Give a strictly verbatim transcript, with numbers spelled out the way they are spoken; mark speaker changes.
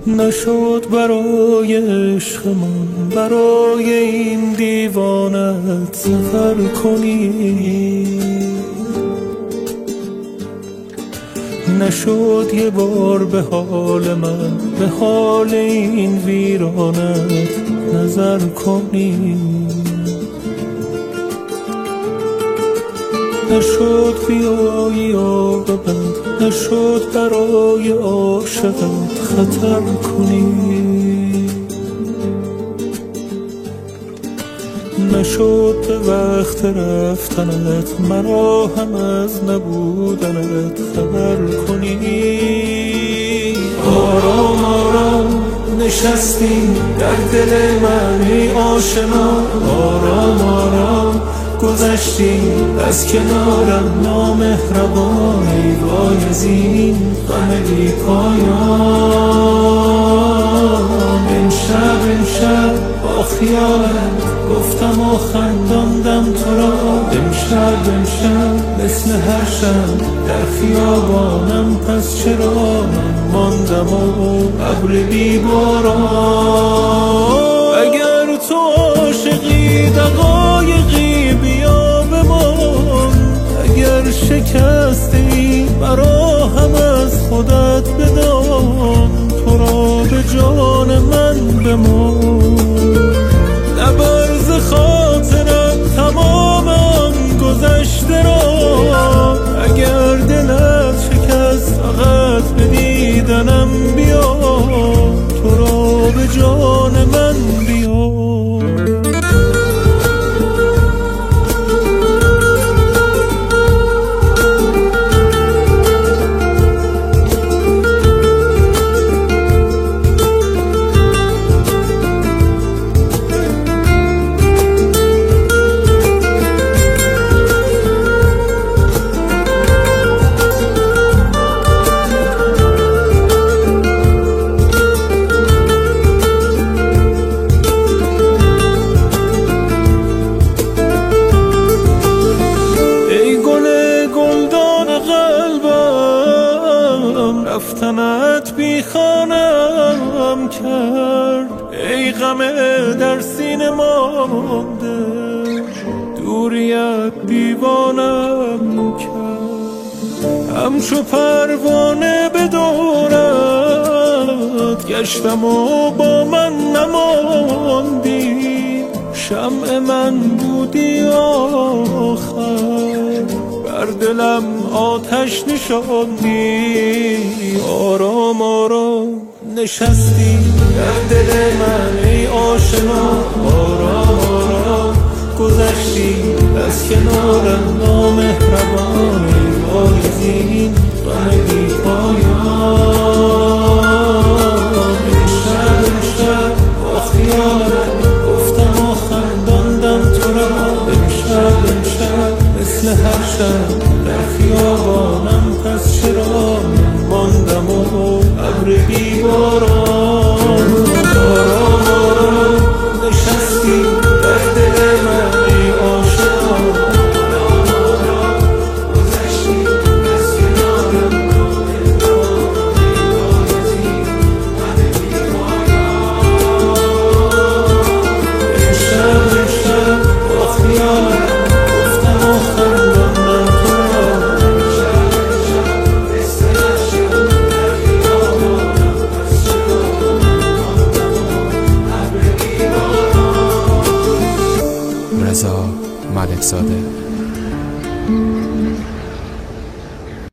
Speaker 1: نشد برای عشقمون برای این دیوانت سفر کنی، نشد یه بار به حال من به حال این ویرانت نظر کنی، نشد بیایی آب بد، نشد برای عاشقت خطر کنی، نشد به وقت رفتنت مرا هم از نبودنت خبر کنی. آرام آرام نشستی در دل من ای آشنا، آرام آرام گذشتی از کنارم نامهربانی، وای از این غم بی پایان. امشب امشب با خیالت گفتم و خنداندم تو را، امشب امشب مثل هر شب در خیابانم، پس چرا من ماندم و ابر بی باران. اگر تو عاشقی دقایقی بیا بمان، اگر شکستی مرا هم از خودت بدان، تو را به جان من بمان. نبرز خاطرم تمام آن گذشته را، اگر دلت شکست فقط به دیدنم بیا، تو را به جان من بیا. رفتنت بی خانم کرد، ای غم در سینه مانده، دوریت دیوانم کرد. همچو پروانه به دورت گشتم و با من نماندی، شمع من بودی آخر، بر دلم آتش نشاندی. آرام آرام نشستی در دل من ای آشنا، آرام آرام گذشتی از کنارم نامهربانی، وای از این غم بی پایان. امشب امشب با خیالت گفتم و خنداندم تو را، امشب امشب مثل هر شب در خیابانم، پس چرا من ماندم و ابر بی باران. آرام آرام نشستی در دل من ای عاشقا، آرام آرام گذشتی از کنارم نامهربانی، وای از این غم بی پایان. امشب امشب با خیالت گفتم و خنداندم تو را، امشب امشب مثل هر شب در خیابانم، پس چرا من ماندم و ابر بی باران.
Speaker 2: رضا ملکزاده.